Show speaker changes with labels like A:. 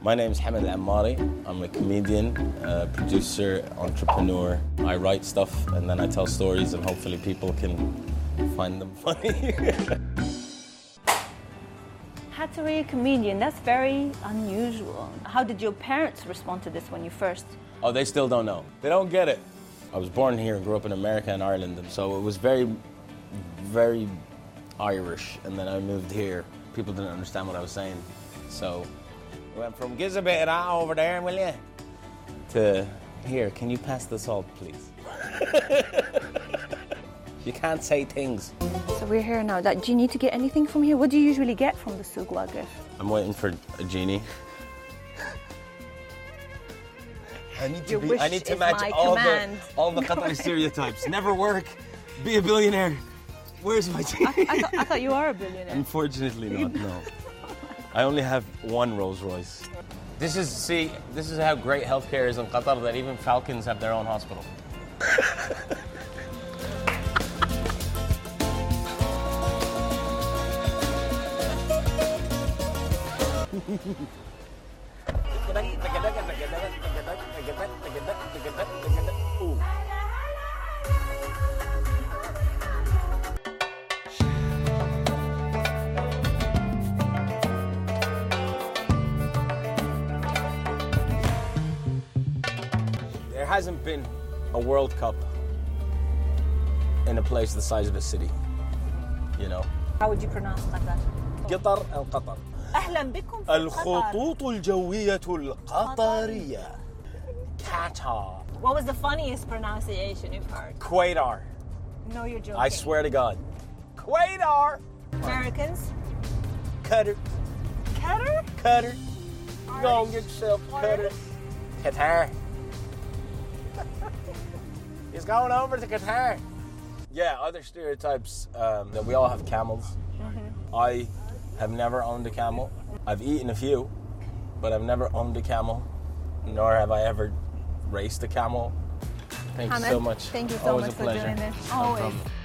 A: My name is Hamid Al-Ammari. I'm a comedian, producer, entrepreneur. I write stuff and then I tell stories and hopefully people can find them funny.
B: Had to be a comedian, that's very unusual. How did your parents respond to this when you first?
A: Oh, they still don't know. They don't get it. I was born here and grew up in America and Ireland, and so it was very, very Irish. And then I moved here. People didn't understand what I was saying. So I went from gives a bit of that over there, will you? To here, can you pass the salt, please? You can't say things.
B: So we're here now. Do you need to get anything from here? What do you usually get from the Souk Waqif?
A: I'm waiting for a genie. I need to match all the Qatari stereotypes. Never work, be a billionaire. Where's my genie?
B: I thought you are a billionaire.
A: Unfortunately not, no. I only have one Rolls Royce. This is how great healthcare is in Qatar, that even falcons have their own hospital. There hasn't been a World Cup in a place the size of a city, you know.
B: How would you pronounce Qatar?
A: قطر أو قطر.
B: أهلا بكم في
A: الخطوط الجوية القطرية. Qatar.
B: What was the funniest pronunciation you've heard?
A: Qatar.
B: No, you're joking.
A: I swear to God. Qatar.
B: Americans?
A: Qatar.
B: Qatar?
A: Qatar. Go and get yourself Qatar. Qatar. He's going over to Qatar. Yeah, other stereotypes, that we all have camels. Mm-hmm. I have never owned a camel. I've eaten a few, but I've never owned a camel, nor have I ever raced a camel. Thank you so much.
B: Thank you so
A: Always
B: much
A: a
B: for
A: pleasure.
B: doing this.
A: No
B: Always.
A: problem.